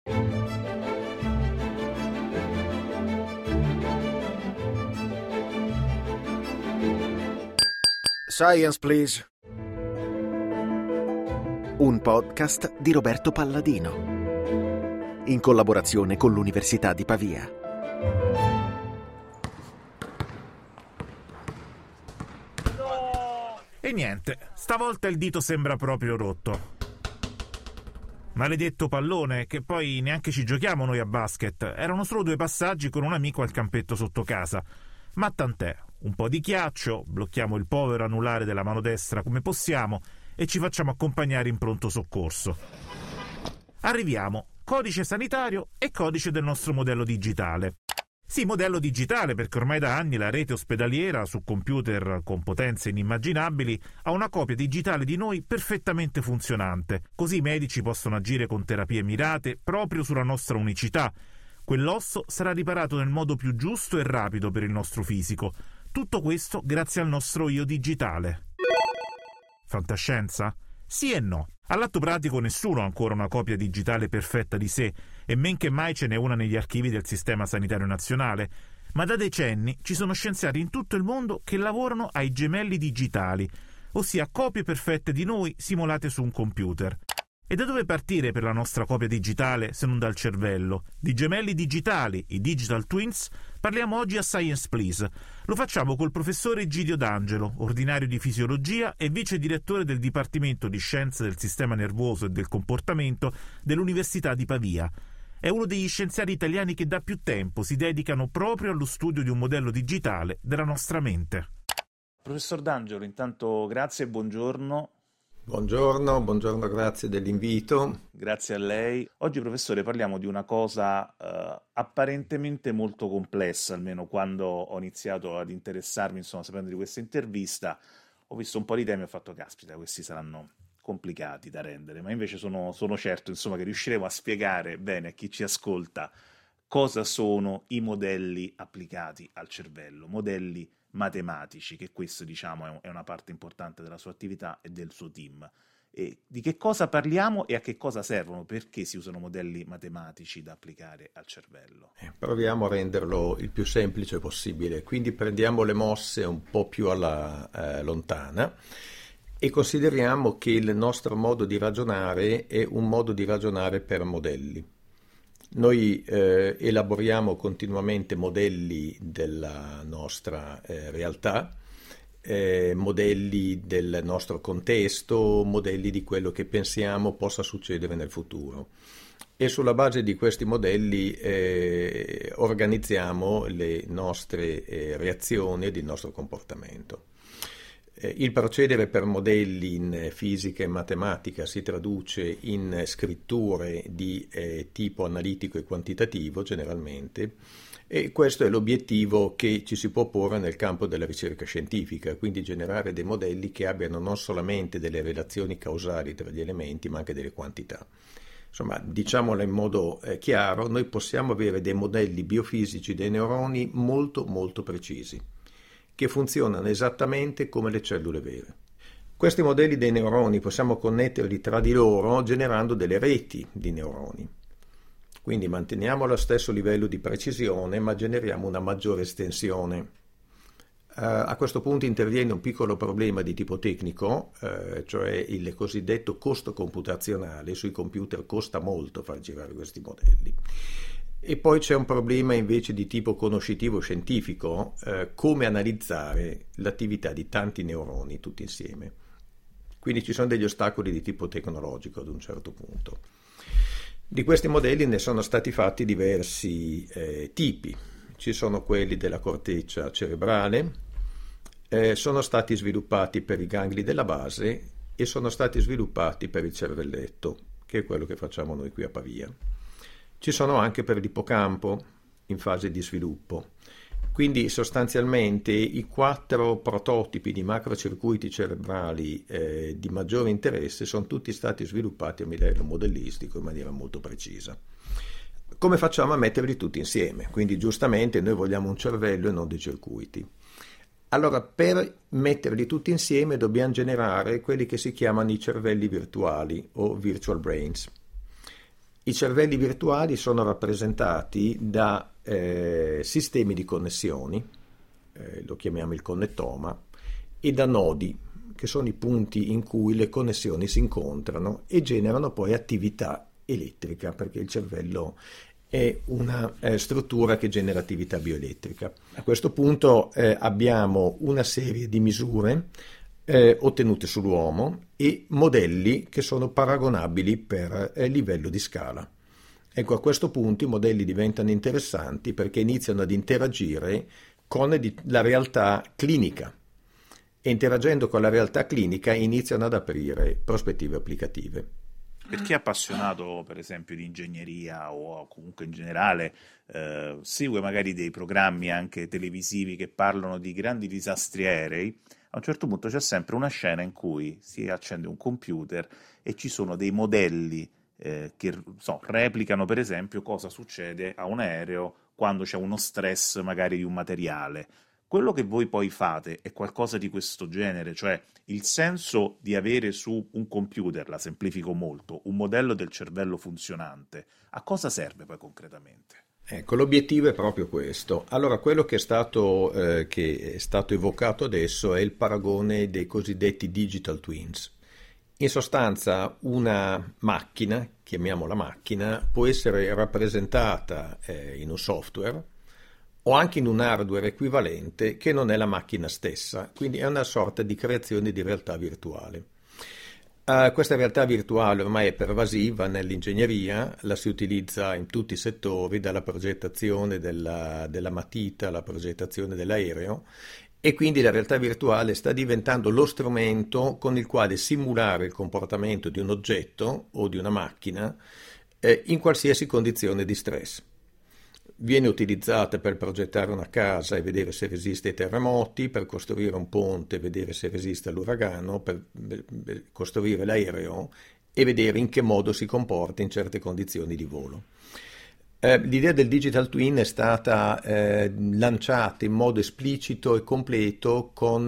Science, please. Un podcast di Roberto Palladino, in collaborazione con l'Università di Pavia. E niente, stavolta il dito sembra proprio rotto. Maledetto pallone, che poi neanche ci giochiamo noi a basket. Erano solo 2 passaggi con un amico al campetto sotto casa. Ma tant'è, un po' di ghiaccio, blocchiamo il povero anulare della mano destra come possiamo e ci facciamo accompagnare in pronto soccorso. Arriviamo, codice sanitario e codice del nostro modello digitale. Sì, modello digitale, perché ormai da anni la rete ospedaliera, su computer con potenze inimmaginabili, ha una copia digitale di noi perfettamente funzionante. Così i medici possono agire con terapie mirate proprio sulla nostra unicità. Quell'osso sarà riparato nel modo più giusto e rapido per il nostro fisico. Tutto questo grazie al nostro io digitale. Fantascienza? Sì e no. All'atto pratico nessuno ha ancora una copia digitale perfetta di sé, e men che mai ce n'è una negli archivi del Sistema Sanitario Nazionale, ma da decenni ci sono scienziati in tutto il mondo che lavorano ai gemelli digitali, ossia copie perfette di noi simulate su un computer. E da dove partire per la nostra copia digitale se non dal cervello? Di gemelli digitali, i digital twins, parliamo oggi a Science Please. Lo facciamo col professore Egidio D'Angelo, ordinario di fisiologia e vice direttore del Dipartimento di Scienze del Sistema Nervoso e del Comportamento dell'Università di Pavia. È uno degli scienziati italiani che da più tempo si dedicano proprio allo studio di un modello digitale della nostra mente. Professor D'Angelo, intanto grazie e buongiorno. Buongiorno, grazie dell'invito. Grazie a lei. Oggi, professore, parliamo di una cosa apparentemente molto complessa, almeno quando ho iniziato ad interessarmi, sapendo di questa intervista, ho visto un po' di temi e ho fatto, caspita, questi saranno complicati da rendere, ma invece sono certo, che riusciremo a spiegare bene a chi ci ascolta cosa sono i modelli applicati al cervello, modelli matematici, che questo è una parte importante della sua attività e del suo team. E di che cosa parliamo e a che cosa servono? Perché si usano modelli matematici da applicare al cervello? Proviamo a renderlo il più semplice possibile, quindi prendiamo le mosse un po' più alla lontana e consideriamo che il nostro modo di ragionare è un modo di ragionare per modelli. Noi elaboriamo continuamente modelli della nostra realtà, modelli del nostro contesto, modelli di quello che pensiamo possa succedere nel futuro. E sulla base di questi modelli organizziamo le nostre reazioni ed il nostro comportamento. Il procedere per modelli in fisica e matematica si traduce in scritture di tipo analitico e quantitativo generalmente, e questo è l'obiettivo che ci si può porre nel campo della ricerca scientifica, quindi generare dei modelli che abbiano non solamente delle relazioni causali tra gli elementi ma anche delle quantità. Insomma, diciamolo in modo chiaro, noi possiamo avere dei modelli biofisici dei neuroni molto molto precisi, che funzionano esattamente come le cellule vere. Questi modelli dei neuroni possiamo connetterli tra di loro generando delle reti di neuroni. Quindi manteniamo lo stesso livello di precisione, ma generiamo una maggiore estensione. A questo punto interviene un piccolo problema di tipo tecnico, cioè il cosiddetto costo computazionale. Sui computer costa molto far girare questi modelli. E poi c'è un problema invece di tipo conoscitivo scientifico, come analizzare l'attività di tanti neuroni tutti insieme. Quindi ci sono degli ostacoli di tipo tecnologico ad un certo punto. Di questi modelli ne sono stati fatti diversi tipi. Ci sono quelli della corteccia cerebrale, sono stati sviluppati per i gangli della base e sono stati sviluppati per il cervelletto, che è quello che facciamo noi qui a Pavia. Ci sono anche per l'ippocampo in fase di sviluppo. Quindi sostanzialmente i 4 prototipi di macrocircuiti cerebrali di maggiore interesse sono tutti stati sviluppati a livello modellistico in maniera molto precisa. Come facciamo a metterli tutti insieme? Quindi giustamente noi vogliamo un cervello e non dei circuiti. Allora, per metterli tutti insieme dobbiamo generare quelli che si chiamano i cervelli virtuali o virtual brains. I cervelli virtuali sono rappresentati da sistemi di connessioni, lo chiamiamo il connettoma, e da nodi, che sono i punti in cui le connessioni si incontrano e generano poi attività elettrica, perché il cervello è una struttura che genera attività bioelettrica. A questo punto abbiamo una serie di misure ottenute sull'uomo e modelli che sono paragonabili per livello di scala. Ecco, a questo punto i modelli diventano interessanti perché iniziano ad interagire con la realtà clinica e interagendo con la realtà clinica iniziano ad aprire prospettive applicative. Per chi è appassionato, per esempio, di ingegneria o comunque in generale, segue magari dei programmi anche televisivi che parlano di grandi disastri aerei, a un certo punto c'è sempre una scena in cui si accende un computer e ci sono dei modelli che replicano, per esempio, cosa succede a un aereo quando c'è uno stress magari di un materiale. Quello che voi poi fate è qualcosa di questo genere, cioè il senso di avere su un computer, la semplifico molto, un modello del cervello funzionante, a cosa serve poi concretamente? Ecco, l'obiettivo è proprio questo. Allora, quello che è stato evocato adesso è il paragone dei cosiddetti digital twins. In sostanza, una macchina, chiamiamola macchina, può essere rappresentata in un software o anche in un hardware equivalente che non è la macchina stessa, quindi è una sorta di creazione di realtà virtuale. Questa realtà virtuale ormai è pervasiva nell'ingegneria, la si utilizza in tutti i settori, dalla progettazione della matita alla progettazione dell'aereo, e quindi la realtà virtuale sta diventando lo strumento con il quale simulare il comportamento di un oggetto o di una macchina in qualsiasi condizione di stress. Viene utilizzata per progettare una casa e vedere se resiste ai terremoti, per costruire un ponte e vedere se resiste all'uragano, per costruire l'aereo e vedere in che modo si comporta in certe condizioni di volo. L'idea del digital twin è stata lanciata in modo esplicito e completo con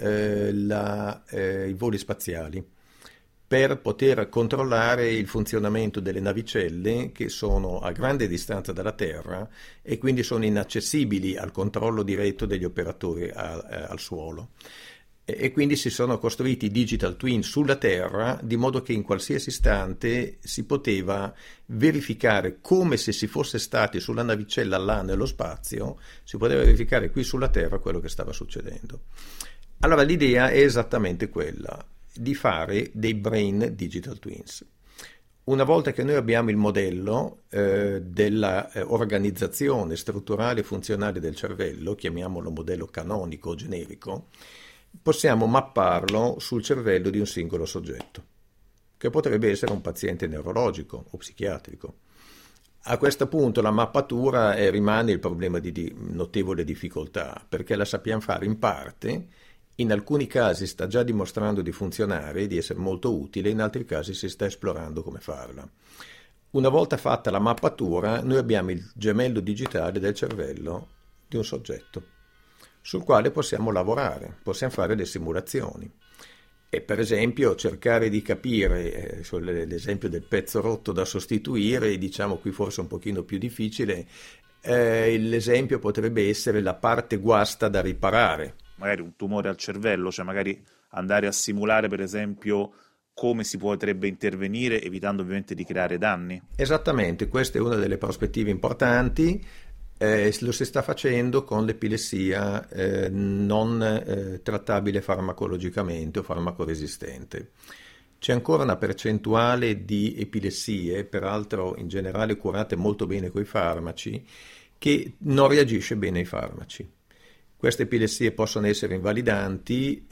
i voli spaziali, per poter controllare il funzionamento delle navicelle che sono a grande distanza dalla Terra e quindi sono inaccessibili al controllo diretto degli operatori al suolo. E quindi si sono costruiti digital twin sulla Terra, di modo che in qualsiasi istante si poteva verificare, come se si fosse stati sulla navicella là nello spazio, si poteva verificare qui sulla Terra quello che stava succedendo. Allora l'idea è esattamente quella, di fare dei brain digital twins. Una volta che noi abbiamo il modello della organizzazione strutturale e funzionale del cervello, chiamiamolo modello canonico o generico, possiamo mapparlo sul cervello di un singolo soggetto, che potrebbe essere un paziente neurologico o psichiatrico. A questo punto la mappatura rimane il problema di notevole difficoltà, perché la sappiamo fare in parte. In alcuni casi sta già dimostrando di funzionare e di essere molto utile, in altri casi si sta esplorando come farla. Una volta fatta la mappatura, noi abbiamo il gemello digitale del cervello di un soggetto, sul quale possiamo lavorare, possiamo fare le simulazioni. E per esempio cercare di capire, l'esempio del pezzo rotto da sostituire, diciamo qui forse un pochino più difficile, l'esempio potrebbe essere la parte guasta da riparare. Magari un tumore al cervello, cioè magari andare a simulare per esempio come si potrebbe intervenire evitando ovviamente di creare danni. Esattamente, questa è una delle prospettive importanti, lo si sta facendo con l'epilessia non trattabile farmacologicamente o farmacoresistente. C'è ancora una percentuale di epilessie, peraltro in generale curate molto bene coi farmaci, che non reagisce bene ai farmaci. Queste epilessie possono essere invalidanti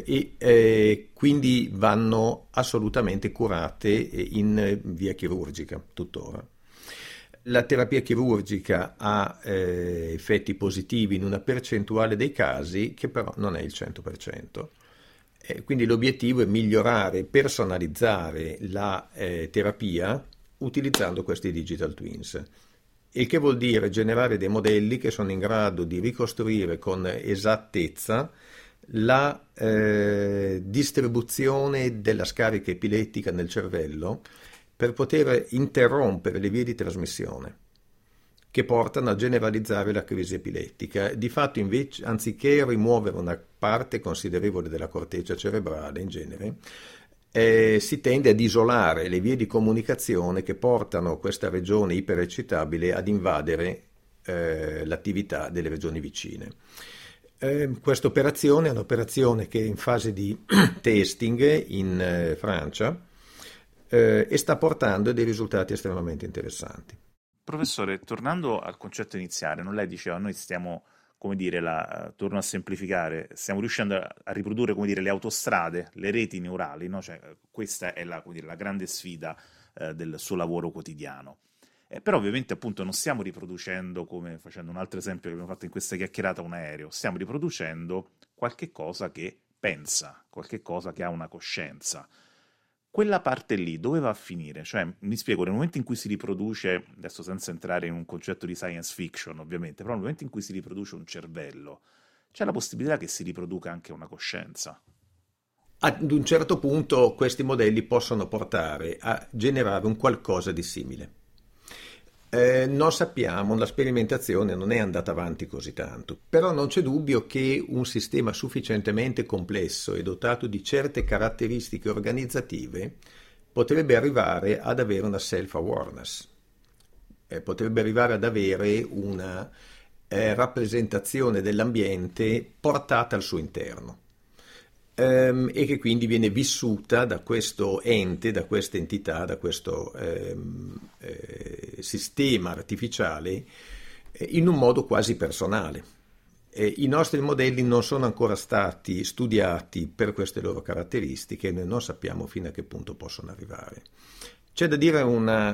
e quindi vanno assolutamente curate in via chirurgica tuttora. La terapia chirurgica ha effetti positivi in una percentuale dei casi che però non è il 100%. Quindi l'obiettivo è migliorare e personalizzare la terapia utilizzando questi digital twins. Il che vuol dire generare dei modelli che sono in grado di ricostruire con esattezza la distribuzione della scarica epilettica nel cervello per poter interrompere le vie di trasmissione che portano a generalizzare la crisi epilettica. Di fatto, invece, anziché rimuovere una parte considerevole della corteccia cerebrale, in genere, si tende ad isolare le vie di comunicazione che portano questa regione ipereccitabile ad invadere l'attività delle regioni vicine. Questa operazione è un'operazione che è in fase di testing in Francia e sta portando dei risultati estremamente interessanti. Professore, tornando al concetto iniziale, lei diceva, noi stiamo, come dire, torno a semplificare, stiamo riuscendo a riprodurre, come dire, le autostrade, le reti neurali, no? Cioè, questa è la grande sfida del suo lavoro quotidiano. Però ovviamente appunto non stiamo riproducendo, come facendo un altro esempio che abbiamo fatto in questa chiacchierata, un aereo, stiamo riproducendo qualche cosa che pensa, qualche cosa che ha una coscienza. Quella parte lì dove va a finire? Cioè, mi spiego, nel momento in cui si riproduce, adesso senza entrare in un concetto di science fiction ovviamente, però nel momento in cui si riproduce un cervello, c'è la possibilità che si riproduca anche una coscienza. Ad un certo punto questi modelli possono portare a generare un qualcosa di simile. Non sappiamo, la sperimentazione non è andata avanti così tanto, però non c'è dubbio che un sistema sufficientemente complesso e dotato di certe caratteristiche organizzative potrebbe arrivare ad avere una self-awareness, potrebbe arrivare ad avere una rappresentazione dell'ambiente portata al suo interno. E che quindi viene vissuta da questo ente, da questa entità, da questo sistema artificiale in un modo quasi personale. I nostri modelli non sono ancora stati studiati per queste loro caratteristiche e noi non sappiamo fino a che punto possono arrivare. C'è da dire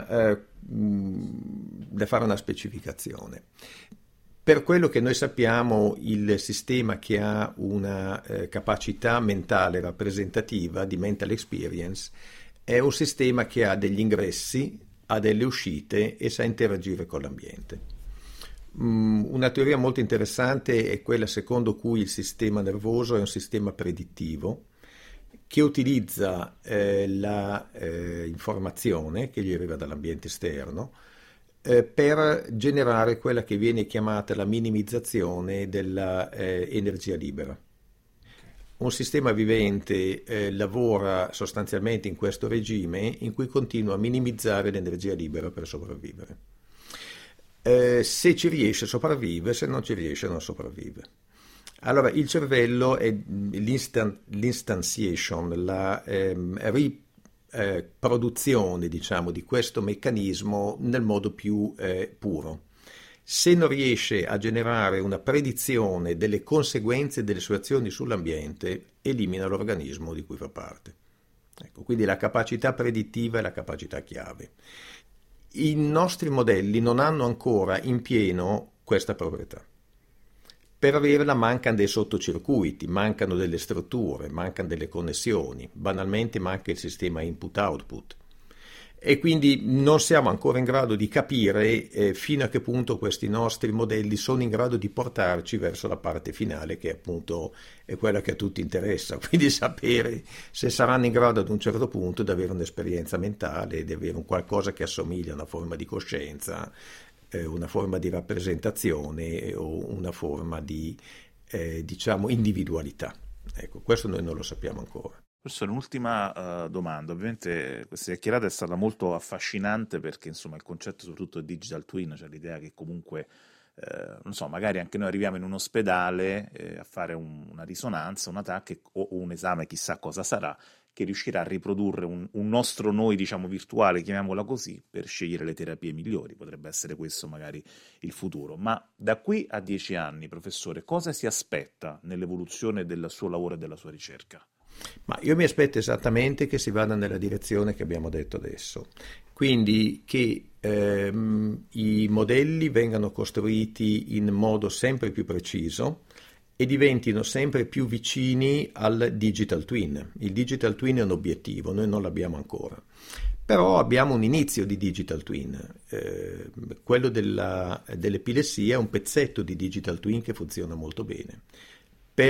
da fare una specificazione. Per quello che noi sappiamo, il sistema che ha una capacità mentale rappresentativa di mental experience è un sistema che ha degli ingressi, ha delle uscite e sa interagire con l'ambiente. Una teoria molto interessante è quella secondo cui il sistema nervoso è un sistema predittivo che utilizza la informazione che gli arriva dall'ambiente esterno per generare quella che viene chiamata la minimizzazione dell'energia libera. Un sistema vivente lavora sostanzialmente in questo regime in cui continua a minimizzare l'energia libera per sopravvivere. Se ci riesce sopravvive, se non ci riesce non sopravvive. Allora il cervello è l'instantiation, la produzione, diciamo, di questo meccanismo nel modo più puro. Se non riesce a generare una predizione delle conseguenze delle sue azioni sull'ambiente, elimina l'organismo di cui fa parte. Ecco, quindi la capacità predittiva è la capacità chiave. I nostri modelli non hanno ancora in pieno questa proprietà. Per averla mancano dei sottocircuiti, mancano delle strutture, mancano delle connessioni, banalmente manca il sistema input-output. E quindi non siamo ancora in grado di capire fino a che punto questi nostri modelli sono in grado di portarci verso la parte finale, che appunto è quella che a tutti interessa, quindi sapere se saranno in grado ad un certo punto di avere un'esperienza mentale, di avere un qualcosa che assomiglia a una forma di coscienza, una forma di rappresentazione o una forma di diciamo individualità. Ecco, questo noi non lo sappiamo ancora. Professore, un'ultima domanda. Ovviamente questa chiacchierata è stata molto affascinante perché insomma il concetto soprattutto del digital twin, cioè l'idea che comunque non so, magari anche noi arriviamo in un ospedale a fare una risonanza, un TAC o un esame, chissà cosa sarà, che riuscirà a riprodurre un nostro noi, diciamo, virtuale, chiamiamola così, per scegliere le terapie migliori. Potrebbe essere questo magari il futuro. Ma da qui a 10 anni, professore, cosa si aspetta nell'evoluzione del suo lavoro e della sua ricerca? Ma io mi aspetto esattamente che si vada nella direzione che abbiamo detto adesso. Quindi che i modelli vengano costruiti in modo sempre più preciso e diventino sempre più vicini al digital twin. Il digital twin è un obiettivo, noi non l'abbiamo ancora. Però abbiamo un inizio di digital twin. Quello dell'epilessia è un pezzetto di digital twin che funziona molto bene.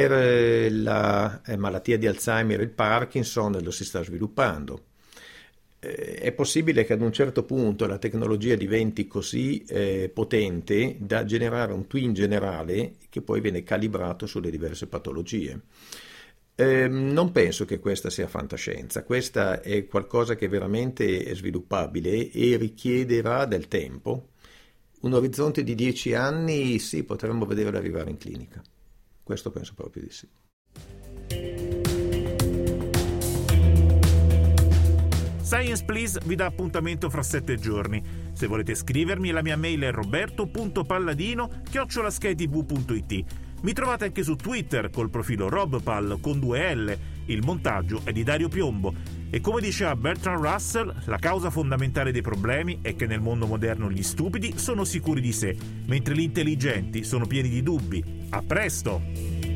Per la malattia di Alzheimer e il Parkinson lo si sta sviluppando. è possibile che ad un certo punto la tecnologia diventi così potente da generare un twin generale che poi viene calibrato sulle diverse patologie. Non penso che questa sia fantascienza, questa è qualcosa che veramente è sviluppabile e richiederà del tempo. Un orizzonte di 10 anni, sì, potremmo vederla arrivare in clinica. Questo penso proprio di sì. Science Please vi dà appuntamento fra 7 giorni. Se volete scrivermi, la mia mail è roberto.palladino@skytv.it. Mi trovate anche su Twitter col profilo RobPal con 2 L. Il montaggio è di Dario Piombo. E come diceva Bertrand Russell, la causa fondamentale dei problemi è che nel mondo moderno gli stupidi sono sicuri di sé, mentre gli intelligenti sono pieni di dubbi. A presto!